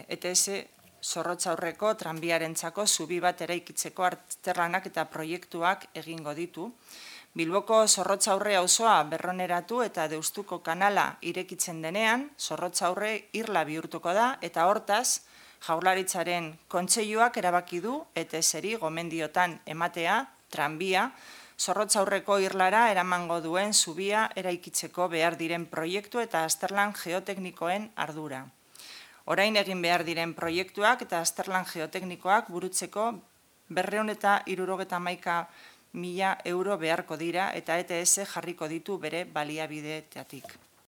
ETS Zorrotzaurreko tranbiarentzako zubi bat eraikitzeko azterlanak eta proiektuak egingo ditu. Bilboko Zorrotzaurre auzoa berroneratu eta Deustuko kanala irekitzen denean, Zorrotzaurre irla bihurtuko da eta hortaz, Jaurlaritzaren kontseiluak erabaki du ETS-eri gomendiotan ematea, tranbia, Zorrotzaurreko irlara eramango duen zubia eraikitzeko behar diren proiektu eta azterlan geoteknikoen ardura. Orain egin behar diren proiektuak eta azterlan geoteknikoak burutzeko 271.000 euro beharko dira eta ETS jarriko ditu bere baliabideetatik.